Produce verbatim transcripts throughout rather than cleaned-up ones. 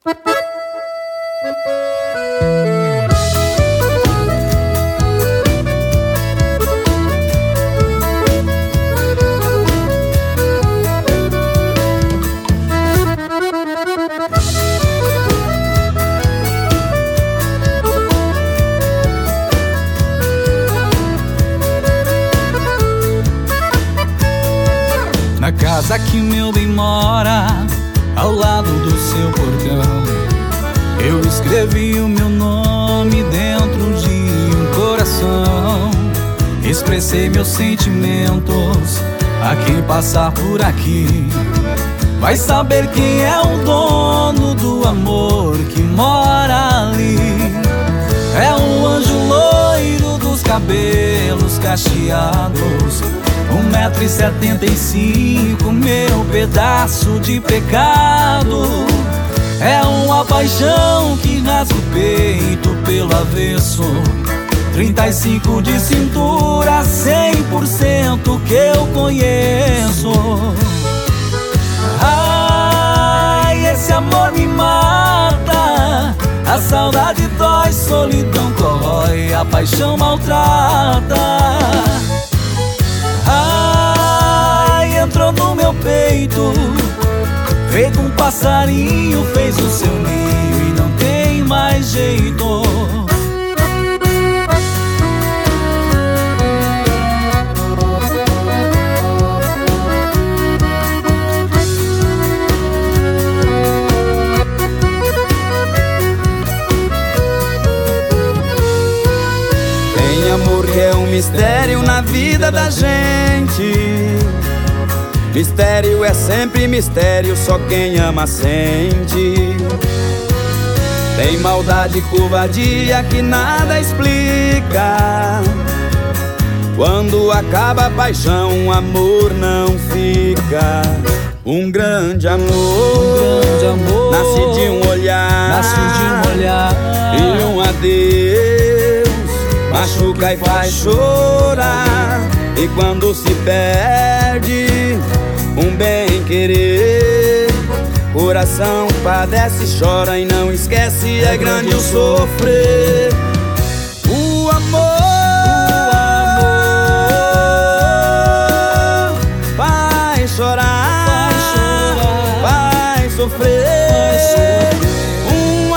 Na casa que meu bem mora, ao lado do seu portão, eu escrevi o meu nome dentro de um coração. Expressei meus sentimentos a quem passar por aqui. Vai saber quem é o dono do amor que mora ali. É um anjo loiro dos cabelos cacheados, um metro e setenta e cinco, meu pedaço de pecado. É uma paixão que rasga o peito pelo avesso, trinta e cinco de cintura, cem por cento que eu conheço. Ai, esse amor me mata, a saudade dói, solidão corrói, a paixão maltrata. Ai, entrou no meu peito, feito um passarinho, fez o seu ninho e não tem mais jeito. Tem amor que é um mistério na vida da gente. Mistério é sempre mistério, só quem ama sente. Tem maldade e covardia que nada explica. Quando acaba a paixão, o amor não fica. Um grande amor, um grande amor nasce de um olhar, nasce de um olhar. E um adeus machuca e faz chorar. E quando se perde um bem-querer, coração padece, chora e não esquece, é grande o sofrer. O amor, o amor vai chorar, vai sofrer. Um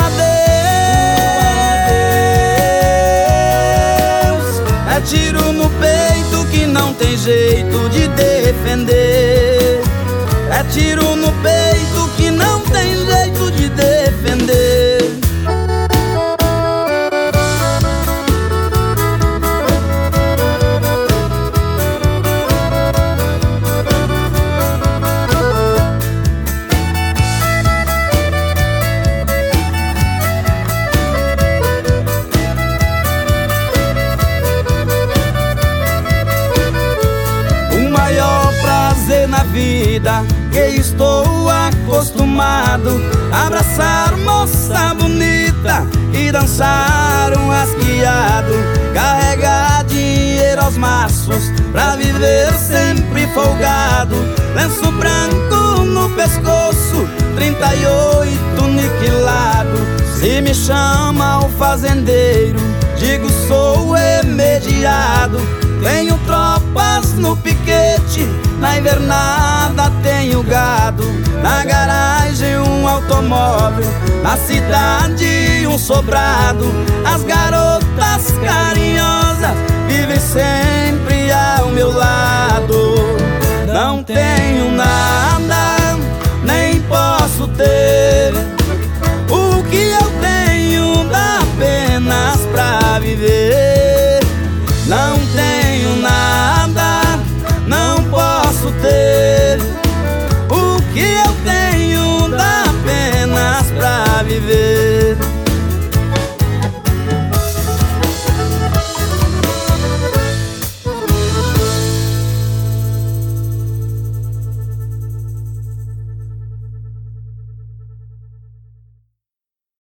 adeus é tiro no peito que não tem jeito de defender. É tiro no peito que não tem jeito de defender. O maior prazer na vida que estou acostumado, abraçar moça bonita e dançar um rasgueado, carregar dinheiro aos maços pra viver sempre folgado, lenço branco no pescoço, trinta e oito niquilado. Se me chama o fazendeiro, digo sou remediado. Tenho tropas no piquete, na invernada tenho gado, na garagem um automóvel, na cidade um sobrado. As garotas carinhosas vivem sempre ao meu lado. Não tenho nada,